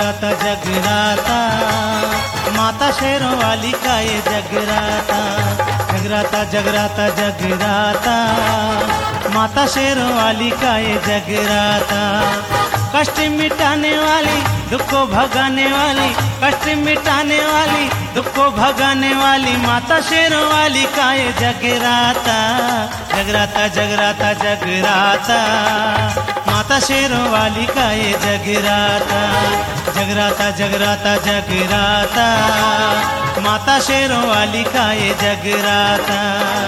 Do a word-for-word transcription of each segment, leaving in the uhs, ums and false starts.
जगराता जगराता माता शेरों वाली का ये जगराता। जगराता जगराता जगराता माता शेरों वाली का ये जगराता। कष्ट मिटाने वाली दुख को भगाने वाली, कष्ट मिटाने वाली दुख को भगाने वाली माता शेरों वाली का ये जगराता। जगराता जगराता जगराता माता शेरों वाली का ये जगराता। जगराता जगराता जगराता माता शेरों वाली का ये जगराता।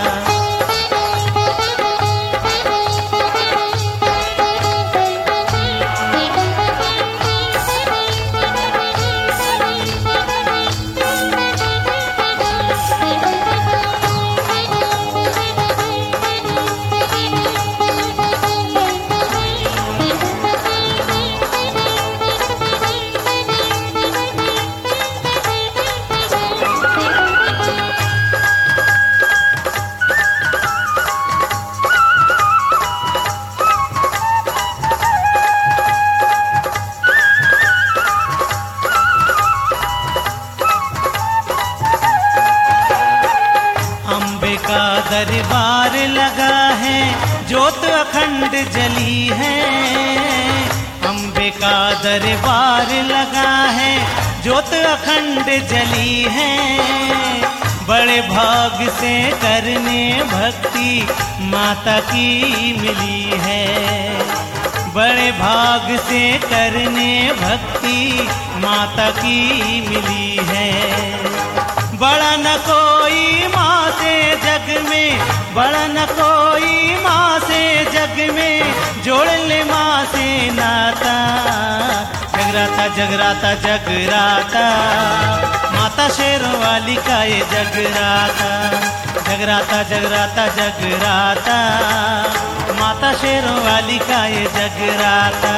दरबार लगा है ज्योत अखंड जली है। अम्बे का दरबार लगा है ज्योत अखंड जली है। बड़े भाग से करने भक्ति माता की मिली है। बड़े भाग से करने भक्ति माता की मिली है। बड़ा न कोई माँ से जग में, बड़ा न कोई माँ से जग में, जोड़ ले माँ से नाता। जगराता जगराता जगराता माता शेरों वाली का ये जगराता। जगराता जगराता जगराता माता शेरों वाली का ये जगराता।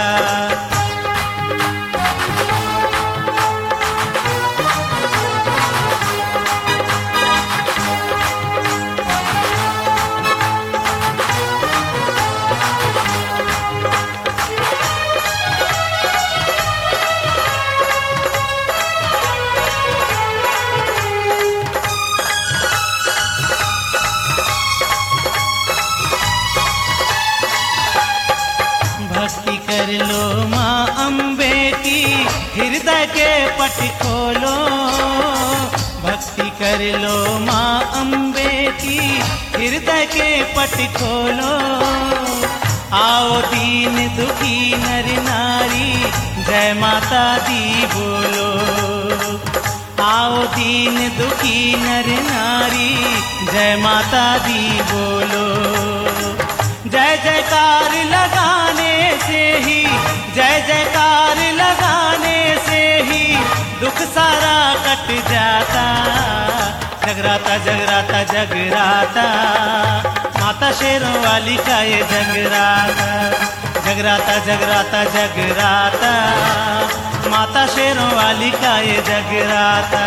भक्ति कर लो माँ अम्बे की, हृदय के पट खोलो। भक्ति कर लो माँ अम्बे की, हृदय के पट खोलो। आओ दीन दुखी नर नारी, जय माता दी बोलो। आओ दीन दुखी नर नारी, जय माता दी बोलो। जय जयकार लगाने से ही, जय जयकार लगाने से ही दुख सारा कट जाता। जगराता जगराता जगराता माता शेरों वाली का ये जगराता। जगराता जगराता जगराता माता शेरों वाली का ये जगराता।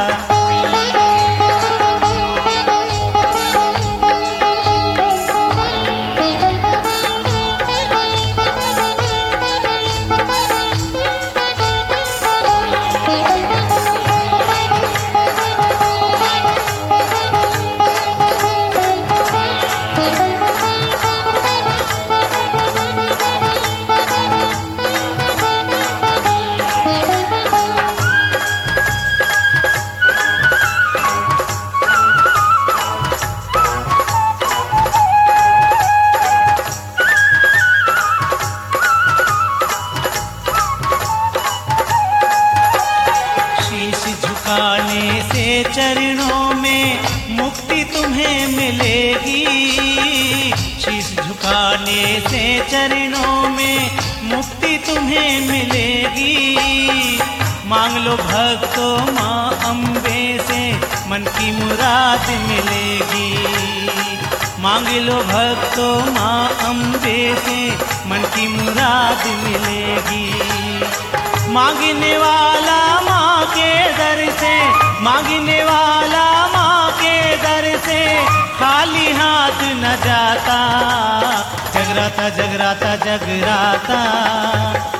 झुकाने से चरणों में मुक्ति तुम्हें मिलेगी। शीश झुकाने से चरणों में मुक्ति तुम्हें मिलेगी। मांग लो भक्तों माँ अम्बे से मन की मुराद मिलेगी। मांग लो भक्तों माँ अम्बे से मन की मुराद मिलेगी। मांगने वाला माँ के दर से, मांगने वाला माँ के दर से खाली हाथ न जाता। जगराता जगराता जगराता माता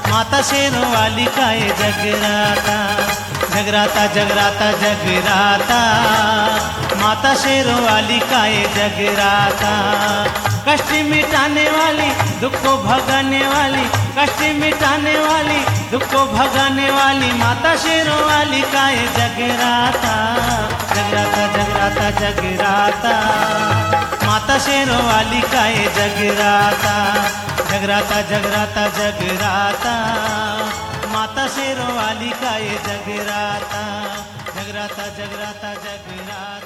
शेरों वाली का ये जगराता, जगराता जगराता जगराता, माता शेरों वाली का ये जगराता। कष्ट मिटाने वाली, दुख को भगाने वाली, कष्ट मिटाने वाली, दुख को भगाने वाली, माता शेरों वाली का ये जगराता, जगराता जगराता जगराता, माता शेरों वाली का ये जगराता, जगराता जगराता जगराता, माता शेरों वाली का ये जगराता, जगराता जगराता जगराता।